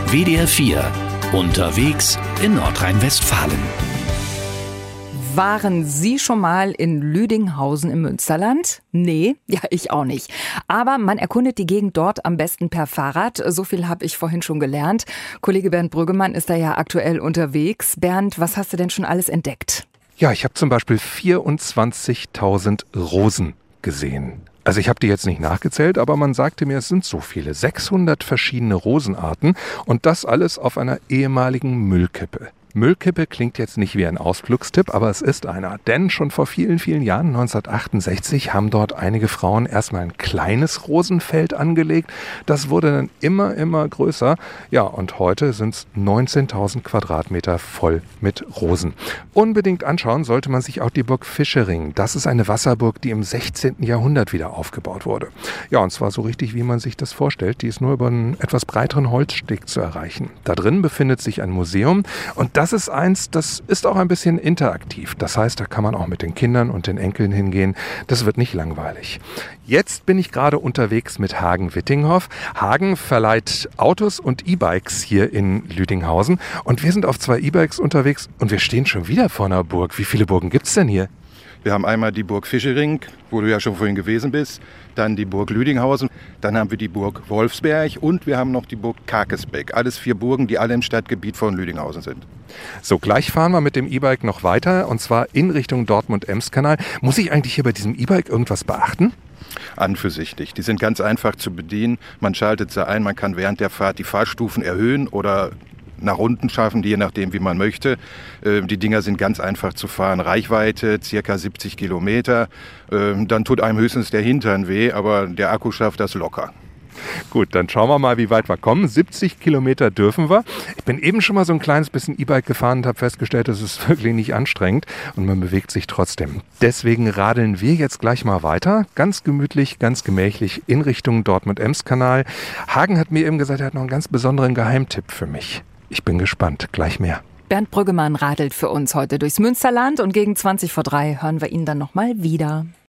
WDR 4. Unterwegs in Nordrhein-Westfalen. Waren Sie schon mal in Lüdinghausen im Münsterland? Nee, ja, ich auch nicht. Aber man erkundet die Gegend dort am besten per Fahrrad. So viel habe ich vorhin schon gelernt. Kollege Bernd Brüggemann ist da ja aktuell unterwegs. Bernd, was hast du denn schon alles entdeckt? Ja, ich habe zum Beispiel 24.000 Rosen gesehen. Also ich habe die jetzt nicht nachgezählt, aber man sagte mir, es sind so viele. 600 verschiedene Rosenarten und das alles auf einer ehemaligen Müllkippe. Müllkippe klingt jetzt nicht wie ein Ausflugstipp, aber es ist einer. Denn schon vor vielen, vielen Jahren, 1968, haben dort einige Frauen erstmal ein kleines Rosenfeld angelegt. Das wurde dann immer größer. Ja, und heute sind es 19.000 Quadratmeter voll mit Rosen. Unbedingt anschauen sollte man sich auch die Burg Fischering. Das ist eine Wasserburg, die im 16. Jahrhundert wieder aufgebaut wurde. Ja, und zwar so richtig, wie man sich das vorstellt. Die ist nur über einen etwas breiteren Holzsteg zu erreichen. Da drin befindet sich ein Museum und das ist eins, das ist auch ein bisschen interaktiv. Das heißt, da kann man auch mit den Kindern und den Enkeln hingehen. Das wird nicht langweilig. Jetzt bin ich gerade unterwegs mit Hagen Wittinghoff. Hagen verleiht Autos und E-Bikes hier in Lüdinghausen. Und wir sind auf 2 E-Bikes unterwegs und wir stehen schon wieder vor einer Burg. Wie viele Burgen gibt's denn hier? Wir haben einmal die Burg Fischering, wo du ja schon vorhin gewesen bist, dann die Burg Lüdinghausen, dann haben wir die Burg Wolfsberg und wir haben noch die Burg Karkesbeck. Alles 4 Burgen, die alle im Stadtgebiet von Lüdinghausen sind. So, gleich fahren wir mit dem E-Bike noch weiter und zwar in Richtung Dortmund-Ems-Kanal. Muss ich eigentlich hier bei diesem E-Bike irgendwas beachten? An für sich nicht. Die sind ganz einfach zu bedienen. Man schaltet sie ein, man kann während der Fahrt die Fahrstufen erhöhen oder nach unten schaffen, je nachdem, wie man möchte. Die Dinger sind ganz einfach zu fahren. Reichweite circa 70 Kilometer. Dann tut einem höchstens der Hintern weh, aber der Akku schafft das locker. Gut, dann schauen wir mal, wie weit wir kommen. 70 Kilometer dürfen wir. Ich bin eben schon mal so ein kleines bisschen E-Bike gefahren und habe festgestellt, das ist wirklich nicht anstrengend und man bewegt sich trotzdem. Deswegen radeln wir jetzt gleich mal weiter. Ganz gemütlich, ganz gemächlich in Richtung Dortmund-Ems-Kanal. Hagen hat mir eben gesagt, er hat noch einen ganz besonderen Geheimtipp für mich. Ich bin gespannt. Gleich mehr. Bernd Brüggemann radelt für uns heute durchs Münsterland und gegen 3:20 hören wir ihn dann nochmal wieder.